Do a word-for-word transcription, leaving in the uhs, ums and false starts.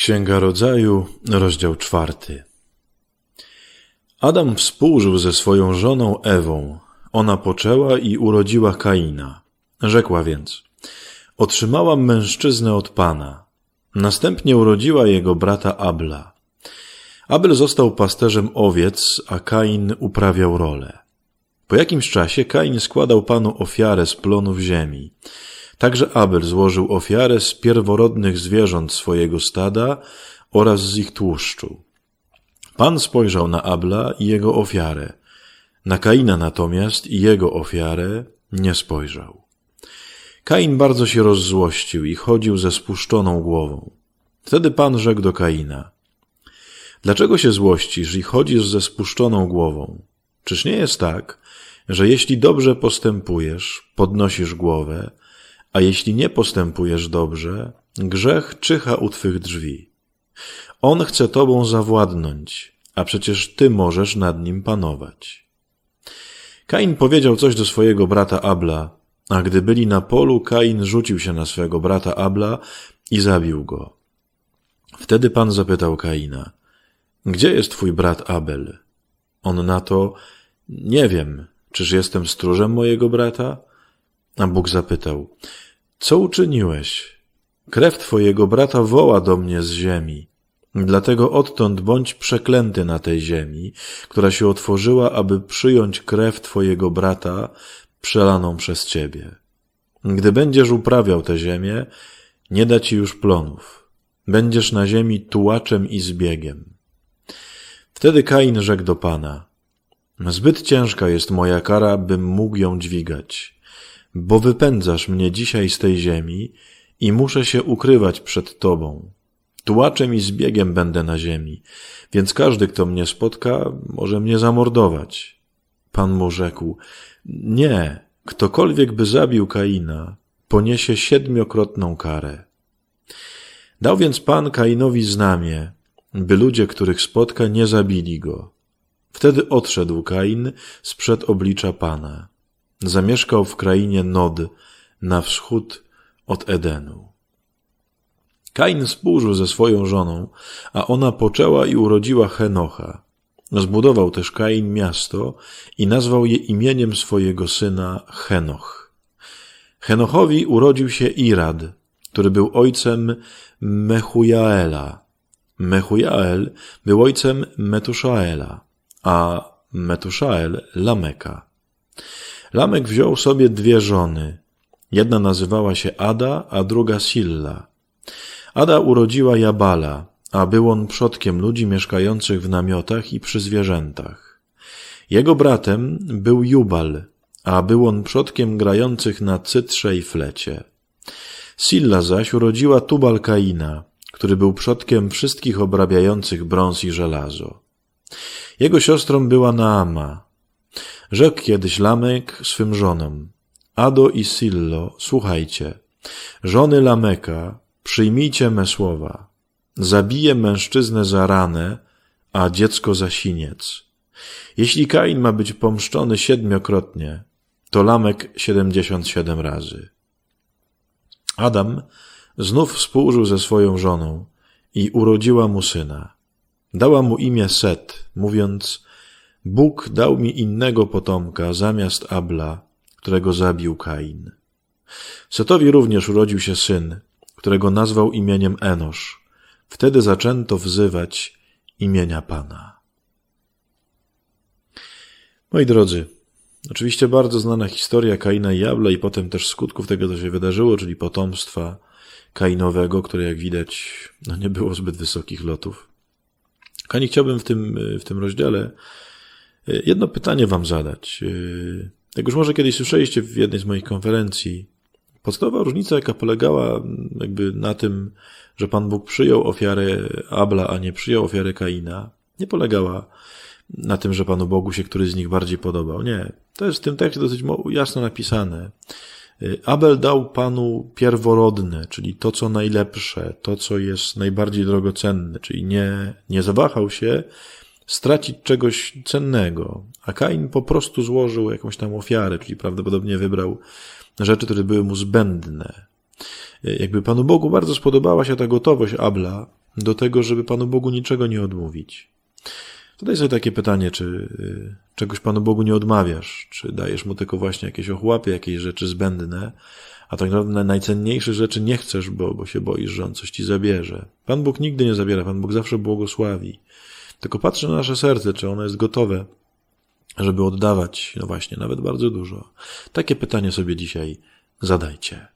Księga Rodzaju, rozdział czwarty. Adam współżył ze swoją żoną Ewą. Ona poczęła i urodziła Kaina. Rzekła więc: otrzymałam mężczyznę od Pana. Następnie urodziła jego brata Abla. Abel został pasterzem owiec, a Kain uprawiał rolę. Po jakimś czasie Kain składał Panu ofiarę z plonów ziemi. Także Abel złożył ofiarę z pierworodnych zwierząt swojego stada oraz z ich tłuszczu. Pan spojrzał na Abla i jego ofiarę. Na Kaina natomiast i jego ofiarę nie spojrzał. Kain bardzo się rozzłościł i chodził ze spuszczoną głową. Wtedy Pan rzekł do Kaina: dlaczego się złościsz i chodzisz ze spuszczoną głową? Czyż nie jest tak, że jeśli dobrze postępujesz, podnosisz głowę, a jeśli nie postępujesz dobrze, grzech czyha u twych drzwi. On chce tobą zawładnąć, a przecież ty możesz nad nim panować. Kain powiedział coś do swojego brata Abla, a gdy byli na polu, Kain rzucił się na swego brata Abla i zabił go. Wtedy Pan zapytał Kaina: gdzie jest twój brat Abel? On na to: nie wiem, czyż jestem stróżem mojego brata? A Bóg zapytał: co uczyniłeś? Krew twojego brata woła do mnie z ziemi. Dlatego odtąd bądź przeklęty na tej ziemi, która się otworzyła, aby przyjąć krew twojego brata przelaną przez ciebie. Gdy będziesz uprawiał tę ziemię, nie da ci już plonów. Będziesz na ziemi tułaczem i zbiegiem. Wtedy Kain rzekł do Pana: zbyt ciężka jest moja kara, bym mógł ją dźwigać, bo wypędzasz mnie dzisiaj z tej ziemi i muszę się ukrywać przed Tobą. Tułaczem i zbiegiem będę na ziemi, więc każdy, kto mnie spotka, może mnie zamordować. Pan mu rzekł: nie, ktokolwiek by zabił Kaina, poniesie siedmiokrotną karę. Dał więc Pan Kainowi znamię, by ludzie, których spotka, nie zabili go. Wtedy odszedł Kain sprzed oblicza Pana. Zamieszkał w krainie Nod, na wschód od Edenu. Kain współżył ze swoją żoną, a ona poczęła i urodziła Henocha. Zbudował też Kain miasto i nazwał je imieniem swojego syna Henoch. Henochowi urodził się Irad, który był ojcem Mechujaela. Mechujael był ojcem Metuszaela, a Metuszael Lameka. Lamek wziął sobie dwie żony. Jedna nazywała się Ada, a druga Silla. Ada urodziła Jabala, a był on przodkiem ludzi mieszkających w namiotach i przy zwierzętach. Jego bratem był Jubal, a był on przodkiem grających na cytrze i flecie. Silla zaś urodziła Tubal-Kaina, który był przodkiem wszystkich obrabiających brąz i żelazo. Jego siostrą była Naama. Rzekł kiedyś Lamek swym żonom: Ado i Sillo, słuchajcie, żony Lameka, przyjmijcie me słowa. Zabiję mężczyznę za ranę, a dziecko za siniec. Jeśli Kain ma być pomszczony siedmiokrotnie, to Lamek siedemdziesiąt siedem razy. Adam znów współżył ze swoją żoną i urodziła mu syna. Dała mu imię Set, mówiąc: Bóg dał mi innego potomka zamiast Abla, którego zabił Kain. Setowi również urodził się syn, którego nazwał imieniem Enosz. Wtedy zaczęto wzywać imienia Pana. Moi drodzy, oczywiście bardzo znana historia Kaina i Abla i potem też skutków tego, co się wydarzyło, czyli potomstwa Kainowego, które jak widać no nie było zbyt wysokich lotów. Kochani, chciałbym w tym, w tym rozdziale jedno pytanie wam zadać. Jak już może kiedyś słyszeliście w jednej z moich konferencji, podstawowa różnica, jaka polegała jakby na tym, że Pan Bóg przyjął ofiarę Abla, a nie przyjął ofiarę Kaina, nie polegała na tym, że Panu Bogu się któryś z nich bardziej podobał. Nie. To jest w tym tekście dosyć jasno napisane. Abel dał Panu pierworodne, czyli to, co najlepsze, to, co jest najbardziej drogocenne, czyli nie, nie zawahał się stracić czegoś cennego, a Kain po prostu złożył jakąś tam ofiarę, czyli prawdopodobnie wybrał rzeczy, które były mu zbędne. Jakby Panu Bogu bardzo spodobała się ta gotowość Abla do tego, żeby Panu Bogu niczego nie odmówić. Zadaj sobie takie pytanie, czy y, czegoś Panu Bogu nie odmawiasz, czy dajesz Mu tylko właśnie jakieś ochłapy, jakieś rzeczy zbędne, a tak naprawdę najcenniejszych rzeczy nie chcesz, bo, bo się boisz, że On coś Ci zabierze. Pan Bóg nigdy nie zabiera, Pan Bóg zawsze błogosławi. Tylko patrzy na nasze serce, czy ono jest gotowe, żeby oddawać, no właśnie, nawet bardzo dużo. Takie pytanie sobie dzisiaj zadajcie.